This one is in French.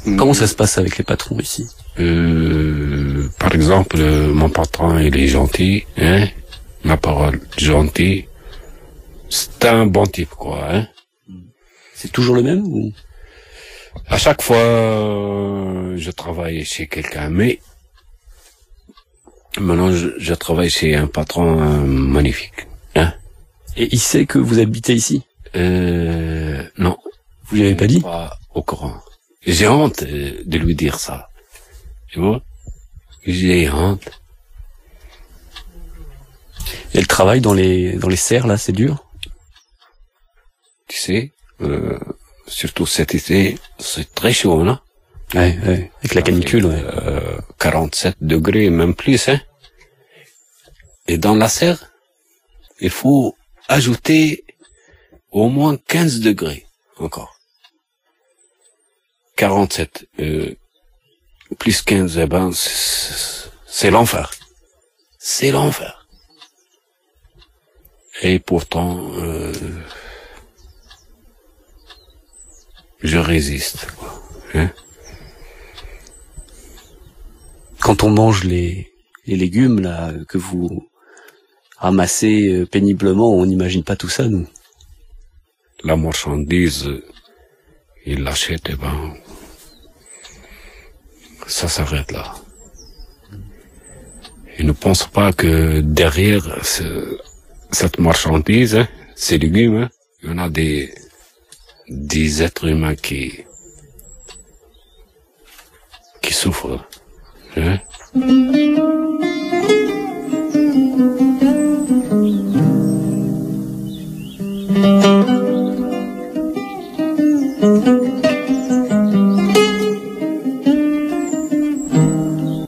Comment ça se passe avec les patrons ici? Par exemple, mon patron, il est gentil, hein, ma parole, gentil. C'est un bon type, quoi, hein. C'est toujours le même ou? À chaque fois, je travaille chez quelqu'un, mais maintenant, je travaille chez un patron magnifique, hein. Et il sait que vous habitez ici? Non. Vous lui avez pas dit? Pas au courant. J'ai honte de lui dire ça. Tu vois? J'ai honte. Et le travail dans les serres, là, c'est dur? Tu sais, surtout cet été, c'est très chaud, non? Ouais, ouais. Avec la canicule, ouais. 47 degrés, même plus, hein. Et dans la serre, il faut ajouter au moins 15 degrés, encore. 47, plus 15, eh ben, c'est l'enfer. C'est l'enfer. Et pourtant, je résiste, quoi. Hein? Quand on mange les légumes, là, que vous ramassez péniblement, on n'imagine pas tout ça, nous. La marchandise, il l'achète, et ben, ça s'arrête là. Il ne pense pas que derrière cette marchandise, hein, ces légumes, hein, il y en a des êtres humains qui souffrent. Hein.